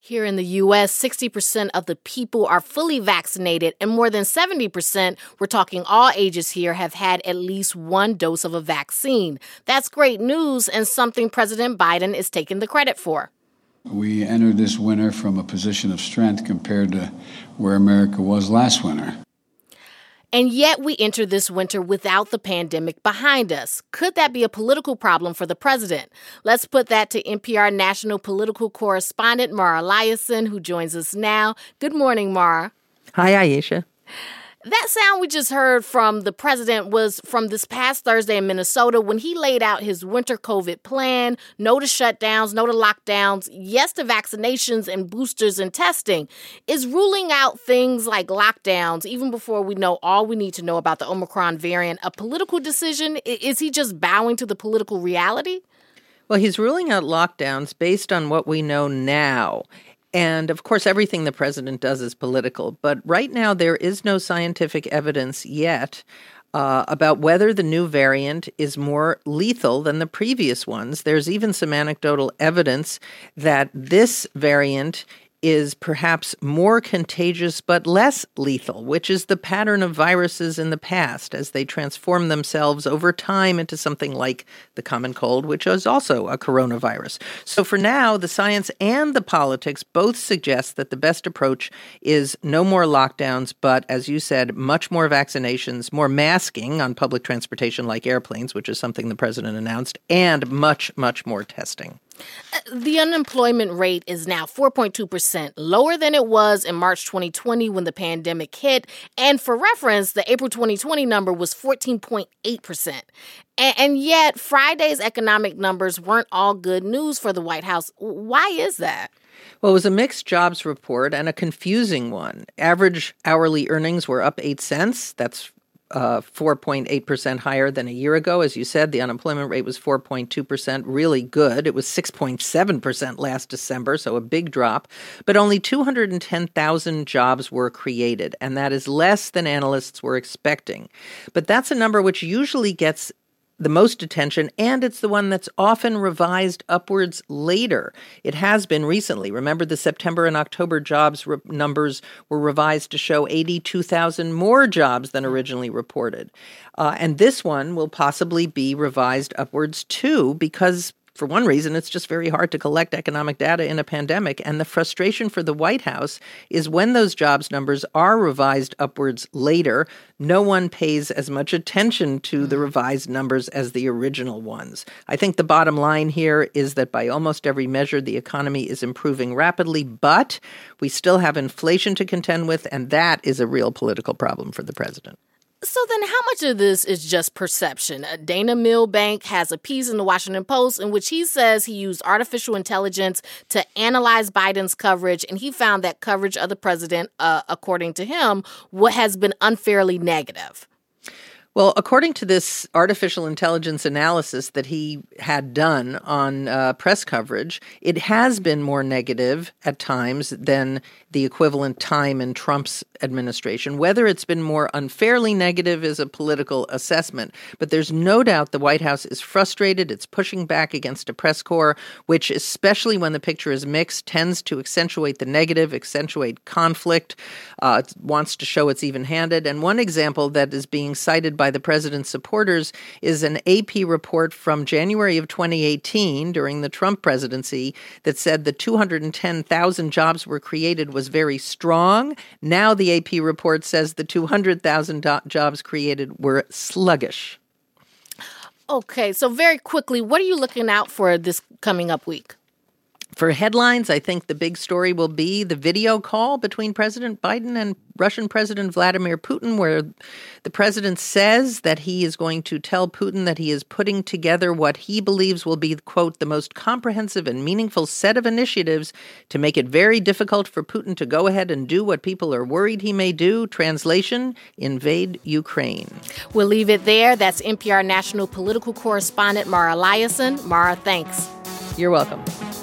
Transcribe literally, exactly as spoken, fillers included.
Here in the U S, sixty percent of the people are fully vaccinated, and more than seventy percent, we're talking all ages here, have had at least one dose of a vaccine. That's great news and something President Biden is taking the credit for. We entered this winter from a position of strength compared to where America was last winter. And yet we enter this winter without the pandemic behind us. Could that be a political problem for the president? Let's put that to N P R national political correspondent Mara Liasson, who joins us now. Good morning, Mara. Hi, Aisha. That sound we just heard from the president was from this past Thursday in Minnesota when he laid out his winter COVID plan. No to shutdowns, no to lockdowns, yes to vaccinations and boosters and testing. Is ruling out things like lockdowns, even before we know all we need to know about the Omicron variant, a political decision? Is he just bowing to the political reality? Well, he's ruling out lockdowns based on what we know now. And, of course, everything the president does is political. But right now, there is no scientific evidence yet uh, about whether the new variant is more lethal than the previous ones. There's even some anecdotal evidence that this variant is perhaps more contagious but less lethal, which is the pattern of viruses in the past as they transform themselves over time into something like the common cold, which is also a coronavirus. So for now, the science and the politics both suggest that the best approach is no more lockdowns, but as you said, much more vaccinations, more masking on public transportation like airplanes, which is something the president announced, and much, much more testing. The unemployment rate is now four point two percent, lower than it was in March twenty twenty when the pandemic hit. And for reference, the April twenty twenty number was fourteen point eight percent. And, and yet, Friday's economic numbers weren't all good news for the White House. Why is that? Well, it was a mixed jobs report and a confusing one. Average hourly earnings were up eight cents. That's Uh, four point eight percent higher than a year ago. As you said, the unemployment rate was four point two percent, really good. It was six point seven percent last December, so a big drop. But only two hundred ten thousand jobs were created, and that is less than analysts were expecting. But that's a number which usually gets the most attention, and it's the one that's often revised upwards later. It has been recently. Remember, the September and October jobs re- numbers were revised to show eighty-two thousand more jobs than originally reported. Uh, and this one will possibly be revised upwards too, because for one reason, it's just very hard to collect economic data in a pandemic. And the frustration for the White House is when those jobs numbers are revised upwards later, no one pays as much attention to the revised numbers as the original ones. I think the bottom line here is that by almost every measure, the economy is improving rapidly, but we still have inflation to contend with, and that is a real political problem for the president. So then how much of this is just perception? Uh, Dana Milbank has a piece in the Washington Post in which he says he used artificial intelligence to analyze Biden's coverage, and he found that coverage of the president, uh, according to him, what has been unfairly negative. Well, according to this artificial intelligence analysis that he had done on uh, press coverage, it has been more negative at times than the equivalent time in Trump's administration. Whether it's been more unfairly negative is a political assessment. But there's no doubt the White House is frustrated. It's pushing back against a press corps, which, especially when the picture is mixed, tends to accentuate the negative, accentuate conflict, uh, wants to show it's even-handed. And one example that is being cited by the president's supporters is an A P report from January of twenty eighteen during the Trump presidency that said the two hundred ten thousand jobs were created was very strong. Now the A P report says the two hundred thousand do- jobs created were sluggish. Okay, so very quickly, what are you looking out for this coming up week? For headlines, I think the big story will be the video call between President Biden and Russian President Vladimir Putin, where the president says that he is going to tell Putin that he is putting together what he believes will be, quote, the most comprehensive and meaningful set of initiatives to make it very difficult for Putin to go ahead and do what people are worried he may do. Translation, invade Ukraine. We'll leave it there. That's N P R national political correspondent Mara Liasson. Mara, thanks. You're welcome.